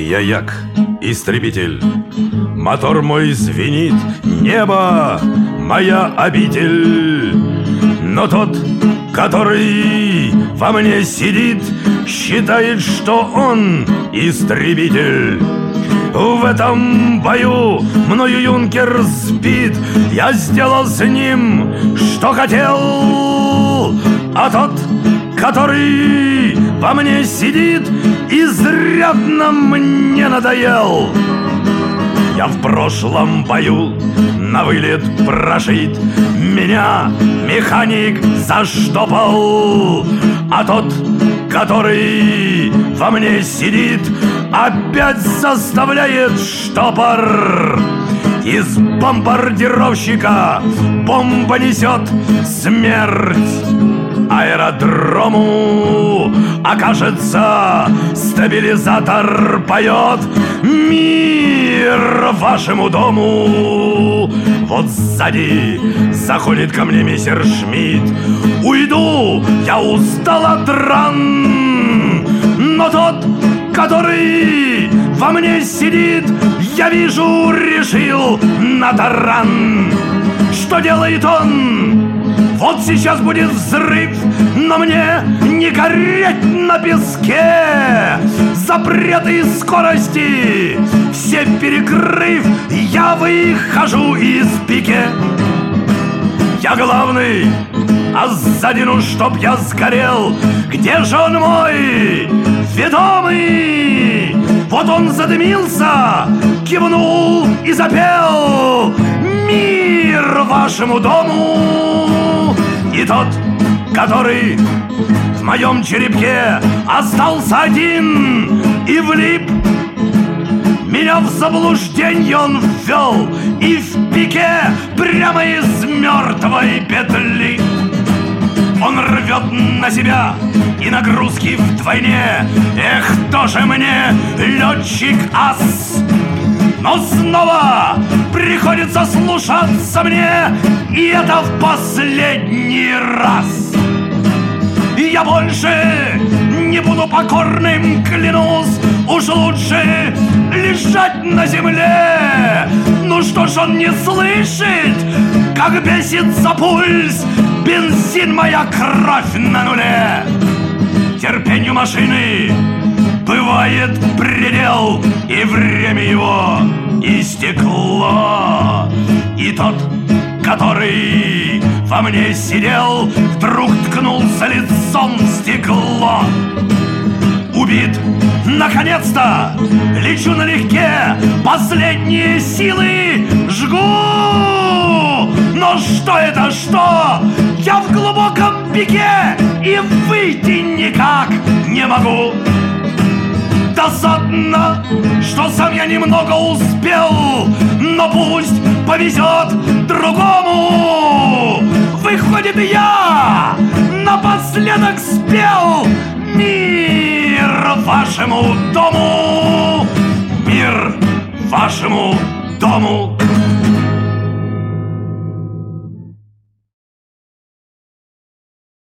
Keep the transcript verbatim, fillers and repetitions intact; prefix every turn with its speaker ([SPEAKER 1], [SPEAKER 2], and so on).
[SPEAKER 1] Я як, истребитель, мотор мой звенит, небо моя обитель. Но тот, который во мне сидит, считает, что он истребитель. В этом бою мною юнкер сбит, я сделал с ним, что хотел. А тот, который во мне сидит, изрядно мне надоел. Я в прошлом бою на вылет прошит, меня механик заштопал. А тот, который во мне сидит, опять заставляет штопор. Из бомбардировщика бомба несет смерть. Аэродрому окажется, стабилизатор поет мир вашему дому. Вот сзади заходит ко мне мистер Шмидт. Уйду, я устал от ран. Но тот, который во мне сидит, я вижу, решил на таран. Что делает он? Вот сейчас будет взрыв, но мне не гореть на песке. Запреты скорости все перекрыв, я выхожу из пике. Я главный, а сзади, ну чтоб я сгорел. Где же он мой ведомый? Вот он задымился, кивнул и запел мир вашему дому. И тот, который в моем черепке остался один и влип, меня в заблуждение он ввел и в пике прямо из мертвой петли. Он рвет на себя и нагрузки вдвойне. Эх, тоже мне летчик-ас. Но снова приходится слушаться мне, и это в последний раз. Я больше не буду покорным, клянусь. Уж лучше лежать на земле. Ну что ж он не слышит, как бесится пульс, бензин, моя кровь на нуле. Терпению машины бывает предел, и время его истекло. И тот, который во мне сидел, вдруг ткнулся лицом в стекло. Убит, наконец-то, лечу налегке, последние силы жгу. Но что это, что? Я в глубоком пике и выйти никак не могу. Досадно, что сам я немного успел, но пусть повезет другому. Выходит, я напоследок спел мир вашему дому, мир вашему дому.